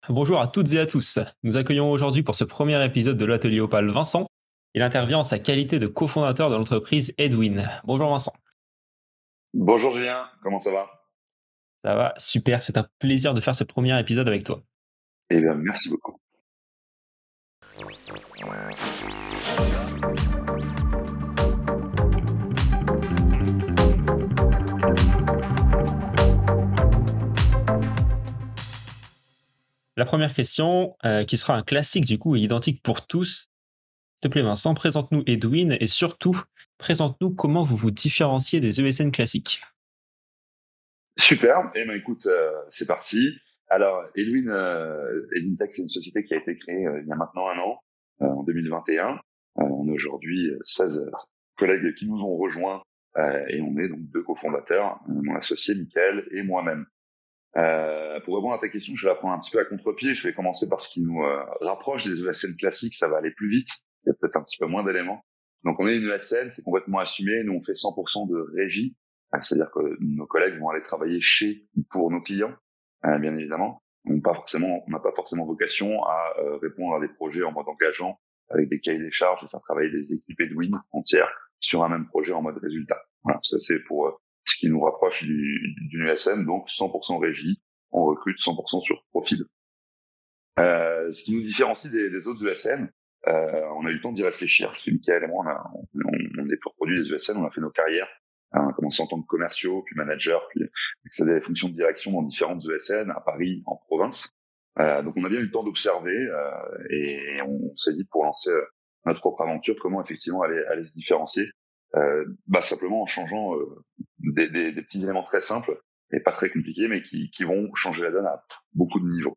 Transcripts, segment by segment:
Bonjour à toutes et à tous. Nous accueillons aujourd'hui pour ce premier épisode de l'Atelier Opale Vincent. Il intervient en sa qualité de cofondateur de l'entreprise Edwin. Bonjour Vincent. Bonjour Julien, comment ça va? Ça va? Super, c'est un plaisir de faire ce premier épisode avec toi. Eh bien, merci beaucoup. La première question, qui sera un classique du coup et identique pour tous. S'il te plaît Vincent, présente-nous Edwin et surtout, présente-nous comment vous vous différenciez des ESN classiques. Super, eh bien écoute, c'est parti. Alors, Edwin Tech, c'est une société qui a été créée il y a maintenant un an, en 2021. On est aujourd'hui 16 collègues qui nous ont rejoints et on est donc deux cofondateurs, mon associé Mickaël et moi-même. Pour répondre à ta question, je vais la prendre un petit peu à contre-pied. Je vais commencer par ce qui nous rapproche des ESN classiques. Ça va aller plus vite. Il y a peut-être un petit peu moins d'éléments. Donc, on est une ESN, c'est complètement assumé. Nous, on fait 100% de régie. C'est-à-dire que nos collègues vont aller travailler chez ou pour nos clients, bien évidemment. On n'a pas forcément vocation à répondre à des projets en mode engageant avec des cahiers des charges et faire travailler des équipes Edwin entières sur un même projet en mode résultat. Voilà, ça c'est pour ce qui nous rapproche d'une ESN, donc 100% régie, on recrute 100% sur profil. Ce qui nous différencie des autres ESN, on a eu le temps d'y réfléchir, parce que Mickaël et moi, on est pour produits des ESN, on a fait nos carrières, on a commencé en tant que commerciaux, puis manager, puis accédé à des fonctions de direction dans différentes ESN, à Paris, en province. Donc on a bien eu le temps d'observer, et on s'est dit pour lancer notre propre aventure, comment effectivement aller se différencier. Simplement en changeant des petits éléments très simples et pas très compliqués, mais qui vont changer la donne à beaucoup de niveaux.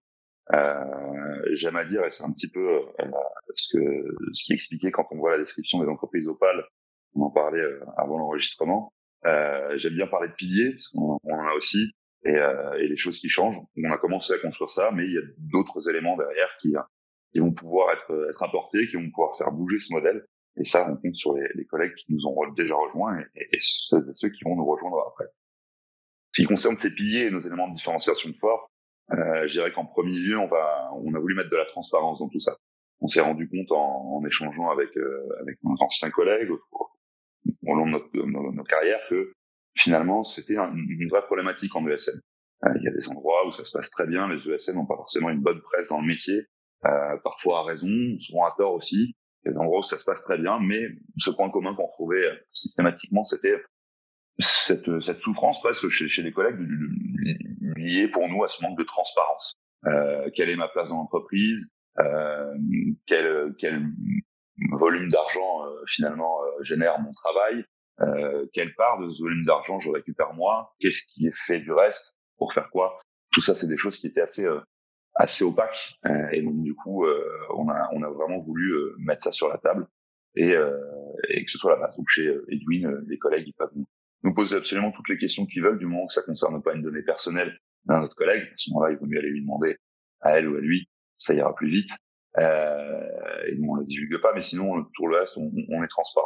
J'aime à dire, et c'est un petit peu ce qui est expliqué quand on voit la description des entreprises Opale, on en parlait avant l'enregistrement. J'aime bien parler de piliers, parce qu'on en a aussi, et les choses qui changent. On a commencé à construire ça, mais il y a d'autres éléments derrière qui vont pouvoir être apportés, qui vont pouvoir faire bouger ce modèle. Et ça, on compte sur les collègues qui nous ont déjà rejoints et ceux qui vont nous rejoindre après. Ce qui concerne ces piliers et nos éléments de différenciation forts, je dirais qu'en premier lieu, on a voulu mettre de la transparence dans tout ça. On s'est rendu compte en échangeant avec nos anciens collègues au long de nos carrières que finalement, c'était une vraie problématique en ESN. Il y a des endroits où ça se passe très bien, les ESN n'ont pas forcément une bonne presse dans le métier, parfois à raison, souvent à tort aussi. Il y a des endroits où ça se passe très bien, mais ce point commun qu'on retrouvait systématiquement, c'était cette souffrance presque chez les collègues liée pour nous à ce manque de transparence. Quelle est ma place dans l'entreprise, quel volume d'argent finalement génère mon travail, quelle part de ce volume d'argent je récupère moi, qu'est-ce qui est fait du reste, pour faire quoi. Tout ça, c'est des choses qui étaient assez opaques, et donc du coup on a vraiment voulu mettre ça sur la table et que ce soit la base. Donc chez Edwin, les collègues ils peuvent nous poser absolument toutes les questions qu'ils veulent, du moment que ça concerne pas une donnée personnelle d'un autre collègue. À ce moment-là, il vaut mieux aller lui demander à elle ou à lui, ça ira plus vite. Et nous, on le divulgue pas, mais sinon, tout le reste, on est transparent.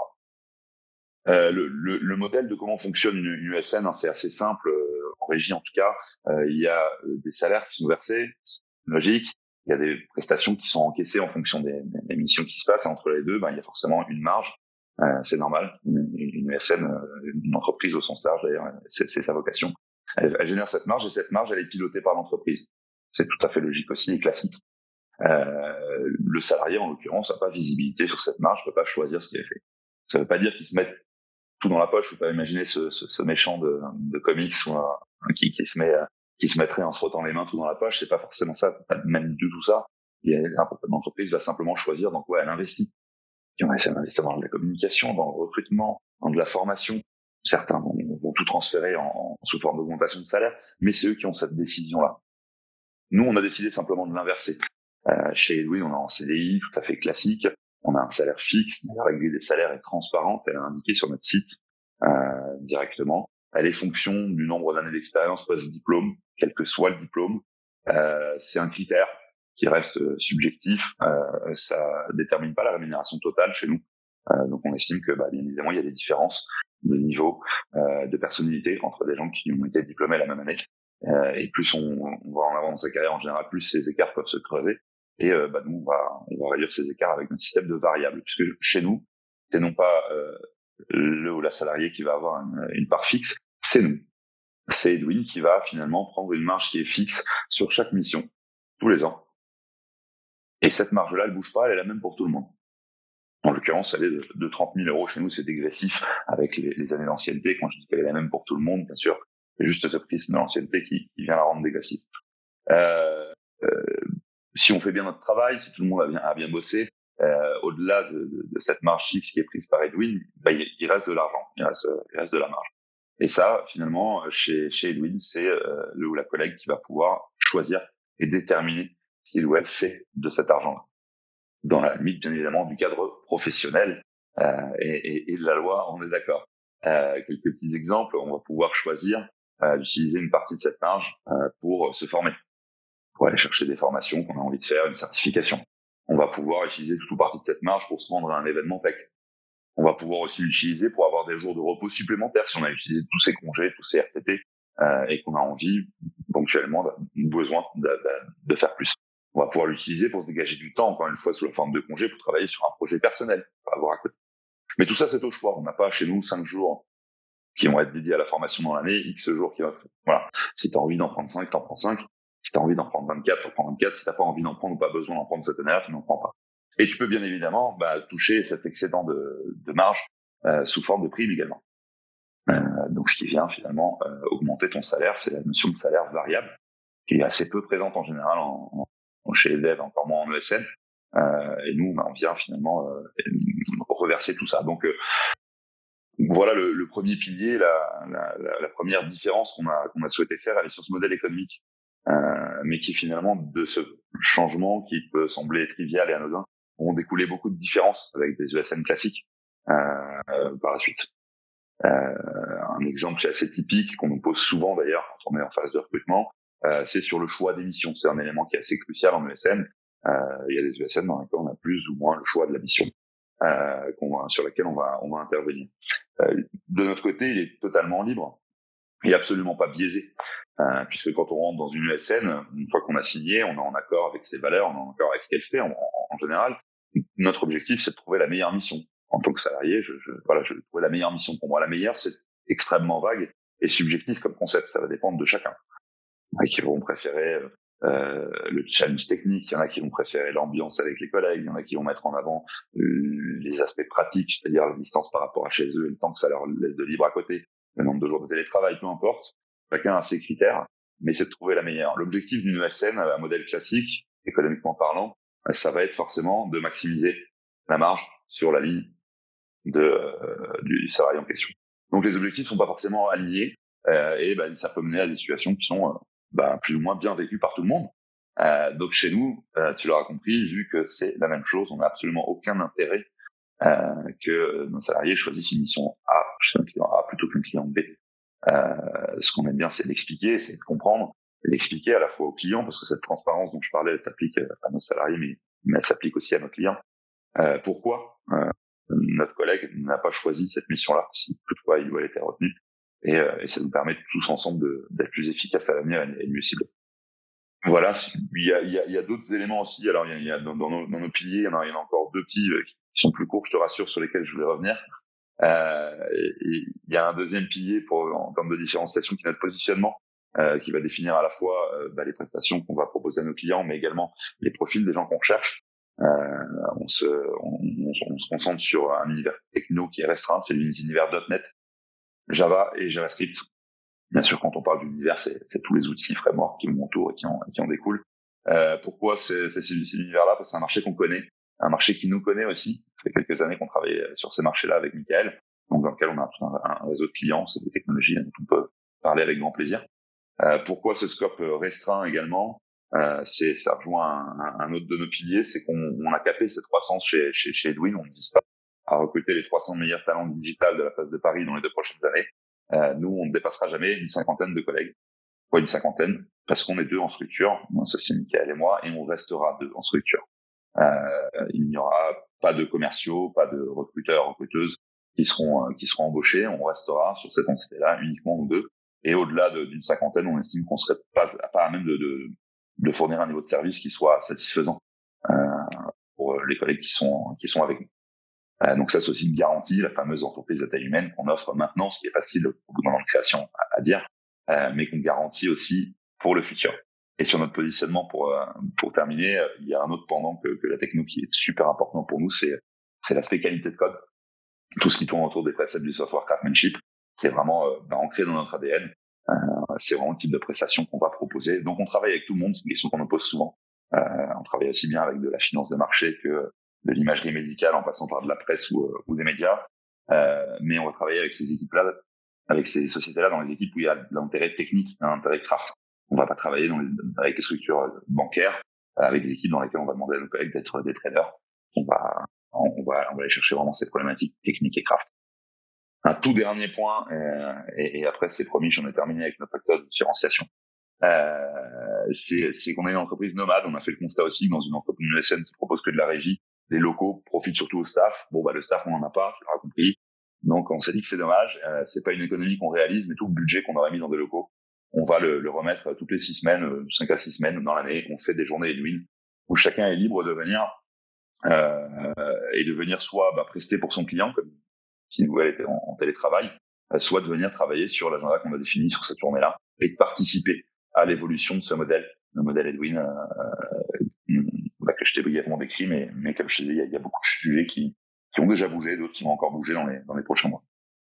Le modèle de comment fonctionne une USN, c'est assez simple, en régie en tout cas. Il y a des salaires qui sont versés, c'est logique. Il y a des prestations qui sont encaissées en fonction des missions qui se passent. Et entre les deux, il y a forcément une marge. C'est normal. Une USN, une entreprise au sens large d'ailleurs, c'est sa vocation. Elle génère cette marge et cette marge, elle est pilotée par l'entreprise. C'est tout à fait logique aussi et classique. Le salarié, en l'occurrence, n'a pas visibilité sur cette marge, ne peut pas choisir ce qu'il a fait. Ça ne veut pas dire qu'il se met tout dans la poche. Faut pas imaginer ce méchant de comics qui se mettrait en se frottant les mains tout dans la poche. C'est pas forcément ça, pas même du tout ça. L'entreprise va simplement choisir dans quoi elle investit. Et on va essayer d'investir dans la communication, dans le recrutement, dans de la formation. Certains vont tout transférer sous forme d'augmentation de salaire, mais c'est eux qui ont cette décision-là. Nous, on a décidé simplement de l'inverser. Chez Edwin, on est en CDI, tout à fait classique. On a un salaire fixe. La règle des salaires est transparente. Elle est indiquée sur notre site directement. Elle est fonction du nombre d'années d'expérience post-diplôme, quel que soit le diplôme. C'est un critère qui reste subjectif. Ça détermine pas la rémunération totale chez nous. Donc on estime que bien évidemment il y a des différences de niveau, de personnalité entre des gens qui ont été diplômés la même année. Et plus on va en avant dans sa carrière en général, plus ces écarts peuvent se creuser. Et nous, on va réduire ces écarts avec un système de variables, puisque chez nous, c'est non pas le ou la salariée qui va avoir une part fixe, c'est nous. C'est Edwin qui va finalement prendre une marge qui est fixe sur chaque mission, tous les ans. Et cette marge-là, elle bouge pas, elle est la même pour tout le monde. En l'occurrence, elle est de 30 000 euros. Chez nous, c'est dégressif avec les années d'ancienneté. Quand je dis qu'elle est la même pour tout le monde, bien sûr, c'est juste ce prisme de l'ancienneté qui vient la rendre dégressive. Si on fait bien notre travail, si tout le monde a bien bossé, au-delà de cette marge fixe qui est prise par Edwin, il reste de l'argent, il reste de la marge. Et ça, finalement, chez Edwin, c'est le ou la collègue qui va pouvoir choisir et déterminer ce qu'il ou elle fait de cet argent-là, dans la limite, bien évidemment, du cadre professionnel et de la loi, on est d'accord. Quelques petits exemples, on va pouvoir choisir d'utiliser une partie de cette marge pour se former, pour aller chercher des formations qu'on a envie de faire, une certification. On va pouvoir utiliser toute ou partie de cette marge pour se rendre à un événement tech. On va pouvoir aussi l'utiliser pour avoir des jours de repos supplémentaires si on a utilisé tous ces congés, tous ces RTT, et qu'on a envie, ponctuellement, besoin de faire plus. On va pouvoir l'utiliser pour se dégager du temps, encore une fois, sous la forme de congé, pour travailler sur un projet personnel, pour avoir à côté. Mais tout ça, c'est au choix. On n'a pas chez nous 5 jours qui vont être dédiés à la formation dans l'année, X jours qui vont... Voilà. Si tu as envie d'en prendre 5, t'en prends 5. Si tu as envie d'en prendre 24, t'en prends 24. Si tu n'as pas envie d'en prendre ou pas besoin d'en prendre cette année-là, tu n'en prends pas. Et tu peux bien évidemment toucher cet excédent de marge sous forme de prime également. Donc ce qui vient finalement augmenter ton salaire, c'est la notion de salaire variable, qui est assez peu présente en général chez les devs, encore moins en ESN. Et nous, on vient finalement reverser tout ça. Donc voilà le premier pilier, la première différence qu'on a souhaité faire, elle est sur ce modèle économique, mais qui finalement, de ce changement qui peut sembler trivial et anodin, ont découlé beaucoup de différences avec des ESN classiques par la suite. Un exemple qui est assez typique, qu'on nous pose souvent d'ailleurs quand on est en phase de recrutement, c'est sur le choix des missions. C'est un élément qui est assez crucial en ESN. Il y a des ESN dans lesquels on a plus ou moins le choix de la mission sur laquelle on va intervenir. De notre côté, il est totalement libre et absolument pas biaisé, puisque quand on rentre dans une ESN, une fois qu'on a signé, on est en accord avec ses valeurs, on est en accord avec ce qu'elle fait en général. Notre objectif, c'est de trouver la meilleure mission. En tant que salarié, je vais trouver la meilleure mission. Pour moi, la meilleure, c'est extrêmement vague et subjectif comme concept. Ça va dépendre de chacun. Il y en a qui vont préférer le challenge technique, il y en a qui vont préférer l'ambiance avec les collègues, il y en a qui vont mettre en avant les aspects pratiques, c'est-à-dire la distance par rapport à chez eux et le temps que ça leur laisse de libre à côté, le nombre de jours de télétravail, peu importe. Chacun a ses critères, mais c'est de trouver la meilleure. L'objectif d'une ESN, un modèle classique, économiquement parlant, ça va être forcément de maximiser la marge sur la ligne du salarié en question. Donc les objectifs sont pas forcément alignés et ça peut mener à des situations qui sont plus ou moins bien vécues par tout le monde. Donc chez nous, tu l'auras compris, vu que c'est la même chose, on n'a absolument aucun intérêt que nos salariés choisissent une mission A chez un client A plutôt qu'un client B. Ce qu'on aime bien, c'est l'expliquer, c'est de comprendre, et l'expliquer à la fois aux clients, parce que cette transparence dont je parlais, elle s'applique à nos salariés, mais elle s'applique aussi à nos clients. Pourquoi notre collègue n'a pas choisi cette mission-là, si toutefois il ou elle était retenu, et ça nous permet tous ensemble d'être plus efficaces à l'avenir et mieux ciblés. Voilà, il y a d'autres éléments aussi. Alors il y a dans nos piliers, il y en a encore deux petits qui sont plus courts, je te rassure, sur lesquels je voulais revenir. Et il y a un deuxième pilier en termes de différenciation qui est notre positionnement, qui va définir à la fois les prestations qu'on va proposer à nos clients, mais également les profils des gens qu'on cherche. On se concentre sur un univers techno qui est restreint, c'est l'univers .NET, Java et JavaScript. Bien sûr, quand on parle d'univers, c'est tous les outils frameworks qui m'entourent et qui en découlent. Pourquoi c'est cet univers-là? Parce que c'est un marché qu'on connaît, un marché qui nous connaît aussi. Ça fait quelques années qu'on travaille sur ces marchés-là avec Michael, donc dans lequel on a un réseau de clients, c'est des technologies dont on peut parler avec grand plaisir. Pourquoi ce scope restreint également? Ça rejoint un autre de nos piliers, c'est qu'on a capé cette croissance chez Edwin. On ne vise pas à recruter les 300 meilleurs talents digital de la place de Paris dans les 2 prochaines années. Nous, on ne dépassera jamais une 50aine de collègues. Pourquoi une 50aine? Parce qu'on est 2 en structure, mon associé Michael et moi, et on restera 2 en structure. Il n'y aura pas de commerciaux, pas de recruteurs, recruteuses qui seront embauchés. On restera sur cette entité-là uniquement nous 2. Et au-delà d'une cinquantaine, on estime qu'on serait pas à même de fournir un niveau de service qui soit satisfaisant pour les collègues qui sont avec nous. Donc ça, c'est aussi une garantie, la fameuse entreprise à taille humaine qu'on offre maintenant, ce qui est facile au bout d'un an de création à dire, mais qu'on garantit aussi pour le futur. Et sur notre positionnement, pour terminer, il y a un autre pendant que la techno qui est super important pour nous, c'est l'aspect qualité de code. Tout ce qui tourne autour des préceptes du software craftsmanship, qui est vraiment ancré dans notre ADN. C'est vraiment le type de prestation qu'on va proposer. Donc on travaille avec tout le monde, c'est une question qu'on nous pose souvent. On travaille aussi bien avec de la finance de marché que de l'imagerie médicale en passant par de la presse ou des médias. Mais on va travailler avec ces équipes-là, avec ces sociétés-là dans les équipes où il y a de l'intérêt technique, un intérêt craft. On va pas travailler avec des structures bancaires, avec des équipes dans lesquelles on va demander à nos collègues d'être des traders. On va aller chercher vraiment ces problématiques techniques et craft. Un tout dernier point, et après c'est promis, j'en ai terminé avec notre facteur de différenciation. C'est qu'on est une entreprise nomade. On a fait le constat aussi que dans une entreprise ESN qui propose que de la régie, les locaux profitent surtout au staff. Bon, le staff, on en a pas, tu l'auras compris. Donc, on s'est dit que c'est dommage. C'est pas une économie qu'on réalise, mais tout le budget qu'on aurait mis dans des locaux, on va le remettre toutes les 6 semaines, 5 à 6 semaines dans l'année. On fait des journées Edwin où chacun est libre de venir et de venir soit prester pour son client, comme si nous elle était en télétravail, soit de venir travailler sur l'agenda qu'on a défini sur cette journée-là et de participer à l'évolution de ce modèle, le modèle Edwin que je t'ai brièvement décrit, mais comme je t'ai dit, il y a beaucoup de sujets qui ont déjà bougé, d'autres qui vont encore bouger dans les prochains mois.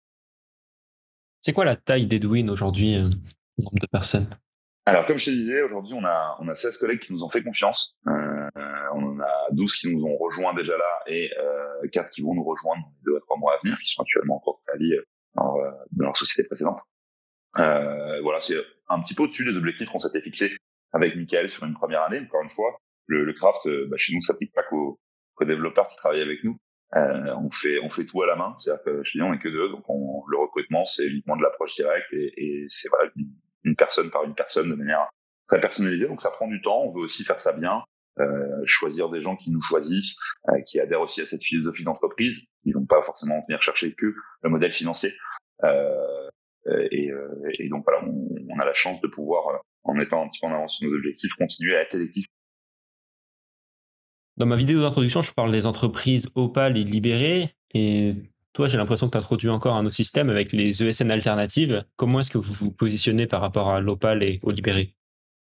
C'est quoi la taille d'Edwin aujourd'hui, nombre de personnes? Alors, comme je te disais, aujourd'hui, on a 16 collègues qui nous ont fait confiance. On en a 12 qui nous ont rejoints déjà là et 4 qui vont nous rejoindre dans les 2 à 3 mois à venir, qui sont actuellement en cours de préavis dans leur société précédente. Voilà, c'est un petit peu au-dessus des objectifs qu'on s'était fixés avec Michael sur une première année. Encore une fois, le craft, chez nous, ça s'applique pas qu'aux développeurs qui travaillent avec nous. On fait tout à la main. C'est-à-dire que chez nous, on est que 2, donc le recrutement, c'est uniquement de l'approche directe et c'est voilà, une personne par une personne de manière très personnalisée. Donc ça prend du temps. On veut aussi faire ça bien, choisir des gens qui nous choisissent, qui adhèrent aussi à cette philosophie d'entreprise. Ils vont pas forcément venir chercher que le modèle financier. Et donc voilà, on a la chance de pouvoir, en étant un petit peu en avance sur nos objectifs, continuer à être sélectif. Dans ma vidéo d'introduction, je parle des entreprises Opal et Libéré. Et toi, j'ai l'impression que tu introduis encore un autre système avec les ESN alternatives. Comment est-ce que vous vous positionnez par rapport à l'Opal et au Libéré?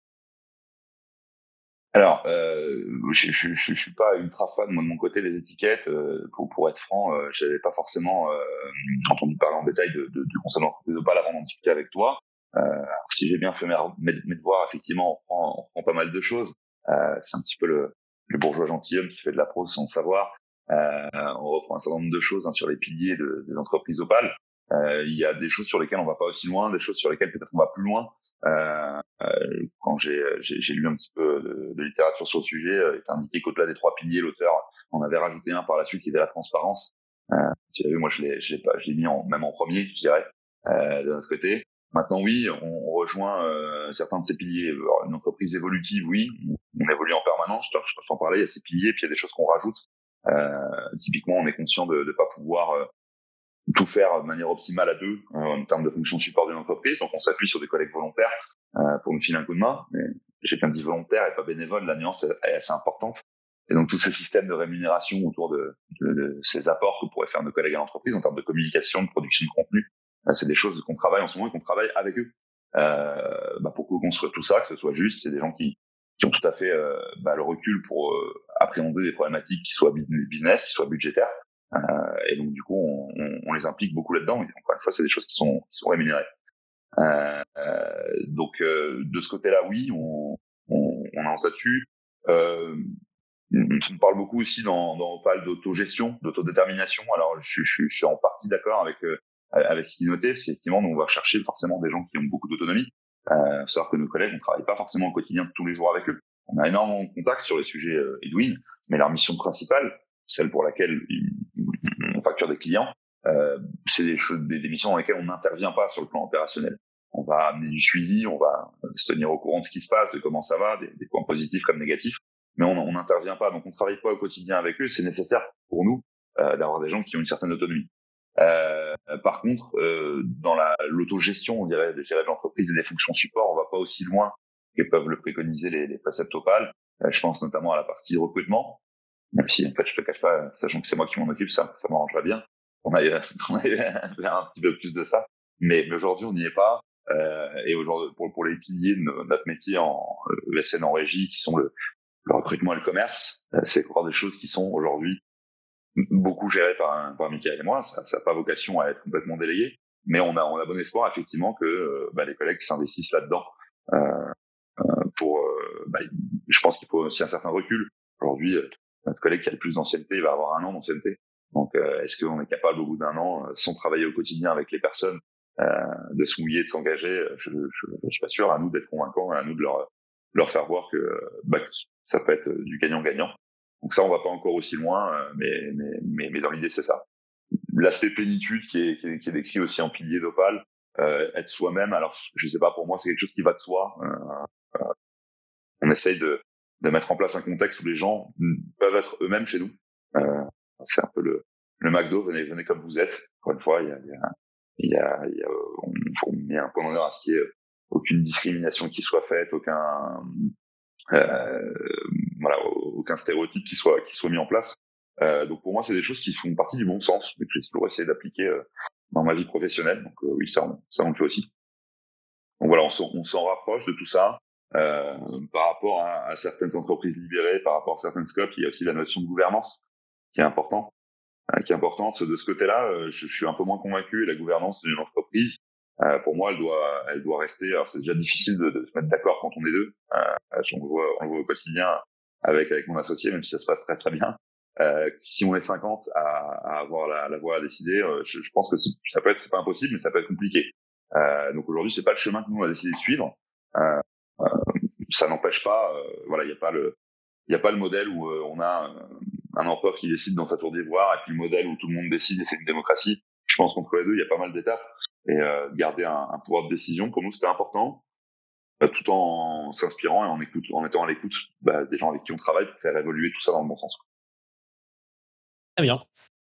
Alors, je suis pas ultra fan moi de mon côté des étiquettes. Pour être franc, j'avais pas forcément entendu parler en détail du concept d'entreprise Opal avant d'en discuter avec toi. Alors, si j'ai bien fait mes devoirs, effectivement, on reprend pas mal de choses. C'est un petit peu le bourgeois gentilhomme qui fait de la prose sans le savoir. On reprend un certain nombre de choses sur les piliers des entreprises Opal. Il y a des choses sur lesquelles on va pas aussi loin, des choses sur lesquelles peut-être on va plus loin. Quand j'ai lu un petit peu de littérature sur le sujet, il était indiqué qu'au-delà des 3 piliers, l'auteur en avait rajouté un par la suite qui était la transparence. Tu as vu, moi je l'ai mis même en premier, je dirais, de notre côté. Maintenant, oui, on rejoint certains de ces piliers. Alors, une entreprise évolutive, oui, on évolue en permanence. Je t'en parlais, il y a ces piliers, puis il y a des choses qu'on rajoute. Typiquement, on est conscient de ne pas pouvoir tout faire de manière optimale à 2 en termes de fonction de support d'une entreprise. Donc, on s'appuie sur des collègues volontaires pour nous filer un coup de main. Mais j'ai bien dit volontaire et pas bénévole, la nuance est assez importante. Et donc, tous ces systèmes de rémunération autour de ces apports que pourraient faire nos collègues à l'entreprise en termes de communication, de production de contenu, c'est des choses qu'on travaille en ce moment et qu'on travaille avec eux pour co-construire tout ça, que ce soit juste. C'est des gens qui ont tout à fait le recul pour appréhender des problématiques qui soient business, qui soient budgétaires. Et donc du coup, on les implique beaucoup là-dedans. Et encore une fois, c'est des choses qui sont rémunérées. Donc de ce côté-là, oui, on avance là-dessus. On parle beaucoup aussi dans Opal d'autogestion, d'autodétermination. Alors je suis en partie d'accord avec ce qui est noté, parce qu'effectivement, nous on va chercher forcément des gens qui ont beaucoup d'autonomie. Faut savoir que nos collègues, on travaille pas forcément au quotidien tous les jours avec eux. On a énormément de contacts sur les sujets Edwin, mais leur mission principale, celle pour laquelle on facture des clients, c'est des missions dans lesquelles on n'intervient pas sur le plan opérationnel. On va amener du suivi, on va se tenir au courant de ce qui se passe, de comment ça va, des points positifs comme négatifs, mais on n'intervient pas, donc on travaille pas au quotidien avec eux. C'est nécessaire pour nous d'avoir des gens qui ont une certaine autonomie. Par contre, dans l'autogestion, on dirait, je dirais, de l'entreprise et des fonctions support, on va pas aussi loin que peuvent le préconiser les préceptes Opal. Je pense notamment à la partie recrutement, même si en fait je te cache pas, sachant que c'est moi qui m'en occupe, ça m'arrangerait bien. On a on a vers un petit peu plus de ça, mais aujourd'hui on n'y est pas. Et aujourd'hui pour les piliers de notre métier en ESN en régie, qui sont le recrutement et le commerce, c'est encore des choses qui sont aujourd'hui beaucoup gérées par Michael et moi. Ça n'a pas vocation à être complètement délégué, mais on a bon espoir effectivement que les collègues s'investissent là-dedans. Euh, je pense qu'il faut aussi un certain recul. Aujourd'hui, notre collègue qui a le plus d'ancienneté, il va avoir 1 an d'ancienneté. Donc, est-ce qu'on est capable au bout d'1 an, sans travailler au quotidien avec les personnes, de se mouiller, de s'engager? Je suis pas sûr. À nous d'être convaincants, à nous de leur faire voir que ça peut être du gagnant-gagnant. Donc ça, on va pas encore aussi loin, mais dans l'idée, c'est ça. L'aspect plénitude qui est décrit aussi en pilier d'Opal, être soi-même. Alors, je sais pas, pour moi, c'est quelque chose qui va de soi. On essaye de mettre en place un contexte où les gens peuvent être eux-mêmes chez nous. C'est un peu le McDo, venez comme vous êtes. Encore une fois, on met un point d'honneur à ce qu'il y ait aucune discrimination qui soit faite, aucun stéréotype qui soit mis en place. Donc pour moi, c'est des choses qui font partie du bon sens, mais que j'ai toujours essayé d'appliquer dans ma vie professionnelle. Donc oui, ça on le fait aussi. Donc voilà, on s'en rapproche de tout ça. Par rapport à certaines entreprises libérées, par rapport à certaines scopes, il y a aussi la notion de gouvernance qui est importante. De ce côté-là, je suis un peu moins convaincu. La gouvernance d'une entreprise, pour moi, elle doit rester. Alors c'est déjà difficile de se mettre d'accord quand on est deux. On le voit au quotidien avec mon associé, même si ça se passe très très bien. Si on est 50 à avoir la voix à décider, je pense que ça peut être, c'est pas impossible, mais ça peut être compliqué. Donc aujourd'hui, c'est pas le chemin que nous on a décidé de suivre. Ça n'empêche pas, il y a pas le modèle où on a un empereur qui décide dans sa tour d'ivoire, et puis le modèle où tout le monde décide et c'est une démocratie. Je pense qu'entre les deux, il y a pas mal d'étapes. Et garder un pouvoir de décision, pour nous, c'était important, tout en s'inspirant et en étant à l'écoute des gens avec qui on travaille pour faire évoluer tout ça dans le bon sens. Très bien.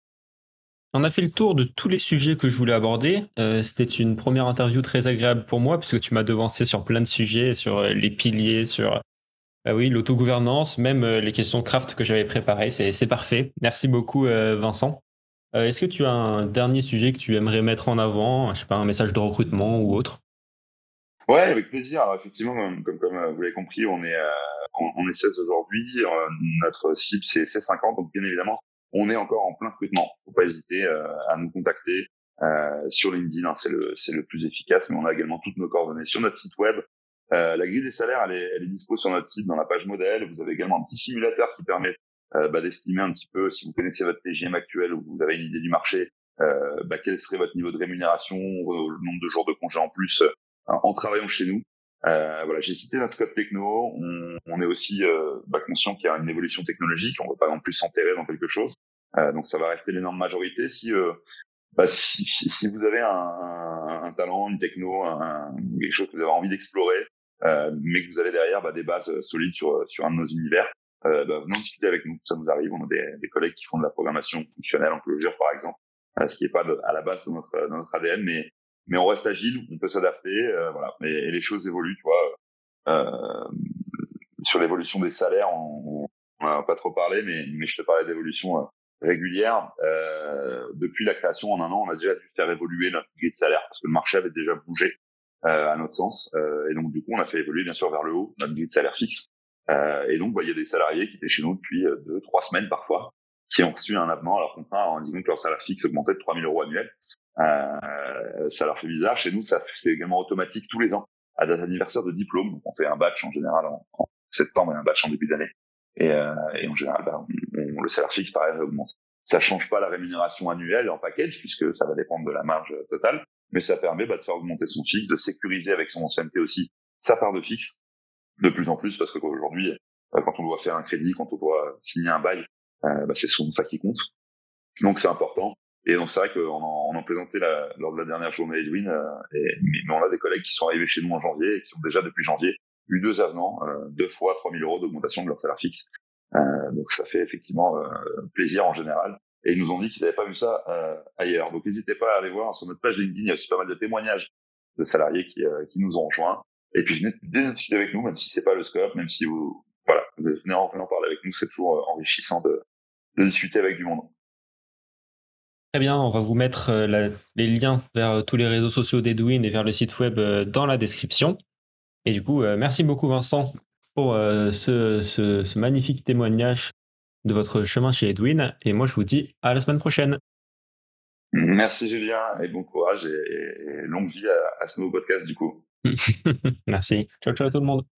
On a fait le tour de tous les sujets que je voulais aborder. C'était une première interview très agréable pour moi, puisque tu m'as devancé sur plein de sujets, sur les piliers, sur oui, l'autogouvernance, même les questions craft que j'avais préparées. C'est parfait. Merci beaucoup, Vincent. Est-ce que tu as un dernier sujet que tu aimerais mettre en avant, je sais pas, un message de recrutement ou autre? Ouais, avec plaisir. Alors effectivement, comme vous l'avez compris, on est 16 aujourd'hui. Notre cible c'est 50, donc bien évidemment, on est encore en plein recrutement. Faut pas hésiter à nous contacter sur LinkedIn, hein, c'est le plus efficace. Mais on a également toutes nos coordonnées sur notre site web. La grille des salaires, elle est dispo sur notre site dans la page modèle. Vous avez également un petit simulateur qui permet d'estimer un petit peu, si vous connaissez votre TGM actuel ou vous avez une idée du marché, quel serait votre niveau de rémunération, le nombre de jours de congé en plus en travaillant chez nous. J'ai cité notre scope techno. On est aussi conscient qu'il y a une évolution technologique. On ne va pas non plus s'enterrer dans quelque chose. Donc ça va rester l'énorme majorité. Si vous avez un talent, une techno, quelque chose que vous avez envie d'explorer, mais que vous avez derrière des bases solides sur un de nos univers, venez en discuter avec nous. Ça nous arrive. On a des collègues qui font de la programmation fonctionnelle en closure, par exemple, ce qui n'est pas à la base de notre ADN, mais on reste agile, on peut s'adapter, et les choses évoluent, tu vois. Sur l'évolution des salaires, on n'a pas trop parlé, mais je te parlais d'évolution régulière. Depuis la création en 1 an, on a déjà dû faire évoluer notre grille de salaire parce que le marché avait déjà bougé à notre sens, et donc du coup on a fait évoluer bien sûr vers le haut notre grille de salaire fixe. Et donc il y a des salariés qui étaient chez nous depuis 2-3 semaines parfois, qui ont reçu un avenant à leur contrat en disant que leur salaire fixe augmentait de 3 000 € annuels. Ça leur fait bizarre. Chez nous, c'est également automatique tous les ans à date anniversaire de diplôme. Donc on fait un batch en général en septembre et un batch en début d'année. Et en général, le salaire fixe, pareil, augmente. Ça change pas la rémunération annuelle en package puisque ça va dépendre de la marge totale, mais ça permet de faire augmenter son fixe, de sécuriser avec son ancienneté aussi sa part de fixe de plus en plus, parce que aujourd'hui, quand on doit faire un crédit, quand on doit signer un bail, c'est souvent ça qui compte. Donc c'est important. Et donc c'est vrai qu'on en plaisantait lors de la dernière journée Edwin, mais on a des collègues qui sont arrivés chez nous en janvier et qui ont déjà depuis janvier eu 2 avenants, 2 fois 3 000 € d'augmentation de leur salaire fixe. Donc ça fait effectivement plaisir en général. et ils nous ont dit qu'ils n'avaient pas vu ça ailleurs. Donc n'hésitez pas à aller voir sur notre page LinkedIn, il y a aussi pas mal de témoignages de salariés qui nous ont rejoints. Et puis venez discuter avec nous, même si c'est pas le scope, même si venez en parler avec nous, c'est toujours enrichissant de discuter avec du monde. Très bien, on va vous mettre les liens vers tous les réseaux sociaux d'Edwin et vers le site web dans la description. Et du coup, merci beaucoup Vincent pour ce magnifique témoignage de votre chemin chez Edwin. Et moi, je vous dis à la semaine prochaine. Merci Julien et bon courage et longue vie à ce nouveau podcast du coup. Merci. Ciao, ciao à tout le monde.